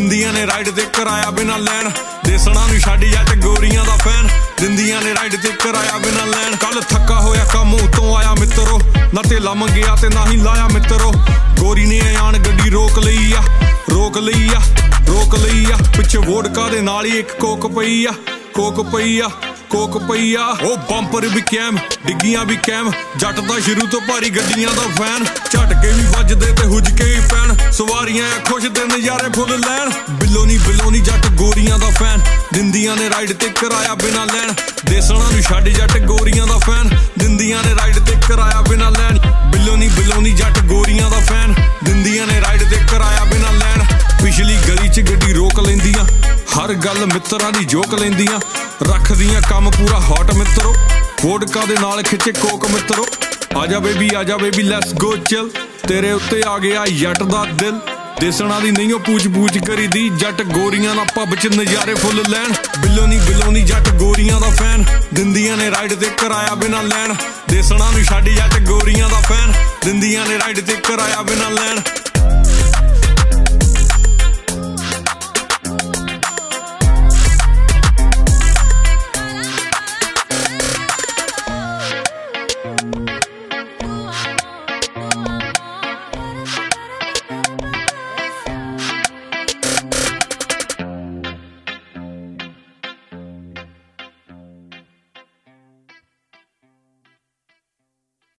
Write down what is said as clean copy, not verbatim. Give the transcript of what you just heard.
ਦਿੰਦੀਆਂ ਨੇ ਰਾਈਡ ਤੇ ਕਿਰਾਇਆ ਬਿਨਾ ਲੈਣ ਦੇਸਣਾ ਨੂੰ ਛੱਡ ਜੱਟ ਗੋਰੀਆਂ ਦਾ ਫੈਨ ਦਿੰਦੀਆਂ ਨੇ ਰਾਈਡ ਤੇ ਕਿਰਾਇਆ ਬਿਨਾ ਲੈਣ ਕੱਲ ਥੱਕਾ ਹੋਇਆ ਕੰਮ ਉਤੋਂ ਆਇਆ ਮਿੱਤਰੋ ਨਾ ਧੇਲਾ ਮੰਗਿਆ ਤੇ ਨਾ ਹੀ ਲਾਇਆ ਮਿੱਤਰੋ ਗੋਰੀ ਨੇ ਆਣ ਗੱਡੀ ਰੋਕ ਲਈ ਆ ਰੋਕ ਲਈ ਆ ਰੋਕ ਲਈ ਆ ਪਿੱਛੇ ਵੋਡਕਾ ਦੇ ਨਾਲ ਹੀ ਇੱਕ ਕੋਕ ਪਈ ਆ ਕੋਕ ਪਈ ਆ ਕੋਕ ਪਈ ਆ ਉਹ ਬੰਪਰ ਵੀ ਕੈਮ ਡਿੱਗੀਆਂ ਵੀ ਕੈਮ ਜੱਟ ਦਾ ਸ਼ੁਰੂ ਤੋਂ ਭਾਰੀ ਗੱਡੀਆਂ ਦਾ ਫੈਨ ਝਟਕੇ ਵੀ ਵੱਜਦੇ ਤੇ ਹੁਜਕੇ ਵੀ ਪੈਣ ਸਵਾਰੀਆਂ ਆ ਖੁਸ਼ ਤੇ ਨਜ਼ਾਰੇ ਫੁੱਲ ਲੈਣ ਬਿੱਲੋ ਨੀ ਜੱਟ ਗੋਰੀਆਂ ਦਾ ਫੈਨ ਦਿੰਦੀਆਂ ਨੇ ਰਾਈਡ ਤੇ ਕਿਰਾਇਆ ਬਿਨਾ ਲੈਣ ਦੇਸਣਾ ਨੂੰ ਛੱਡ ਜੱਟ ਗੋਰੀਆਂ ਦਾ ਫੈਨ ਦਿੰਦੀਆਂ ਨੇ ਰਾਈਡ ਤੇ ਕਿਰਾਇਆ ਬਿਨਾ ਲੈਣ ਬਿੱਲੋ ਨੀ ਜੱਟ ਗੋਰੀਆਂ ਦਾ ਫੈਨ ਦਿੰਦੀਆਂ ਨੇ ਰਾਈਡ ਤੇ ਕਿਰਾਇਆ ਬਿਨਾ ਲੈਣ ਪਿਛਲੀ ਗਲੀ 'ਚ ਗੱਡੀ ਰੋਕ ਲੈਂਦੀਆਂ ਹਰ ਗੱਲ ਮਿੱਤਰਾਂ ਦੀ ਜੋਕ ਲੈਂਦੀਆਂ ਰੱਖਦੀਆਂ ਕੰਮ ਪੂਰਾ ਹੌਟ ਮਿੱਤਰੋ ਵੋਡਕਾ ਦੇ ਨਾਲ ਖਿੱਚੇ ਕੋਕ ਮਿੱਤਰੋ ਆਜਾ ਬੇਬੀ ਲੈਟਸ ਗੋ ਚਿਲ ਤੇਰੇ ਉੱਤੇ ਆ ਗਿਆ ਜੱਟ ਦਾ ਦਿਲ ਦੇਸਣਾ ਦੀ ਨਹੀਂ ਉਹ ਪੂਛ ਕਰੀਦੀ ਜੱਟ ਗੋਰੀਆਂ ਦਾ ਪੱਬ 'ਚ ਨਜ਼ਾਰੇ ਫੁੱਲ ਲੈਣ ਬਿੱਲੋ ਨੀ ਜੱਟ ਗੋਰੀਆਂ ਦਾ ਫੈਨ ਦਿੰਦੀਆਂ ਨੇ ਰਾਈਡ ਤੇ ਕਿਰਾਇਆ ਬਿਨਾ ਲੈਣ ਦੇਸਣਾ ਨੂੰ ਛੱਡ ਜੱਟ ਗੋਰੀਆਂ ਦਾ ਫੈਨ ਦਿੰਦੀਆਂ ਨੇ ਰਾਈਡ ਤੇ ਕਿਰਾਇਆ ਬਿਨਾ ਲੈਣ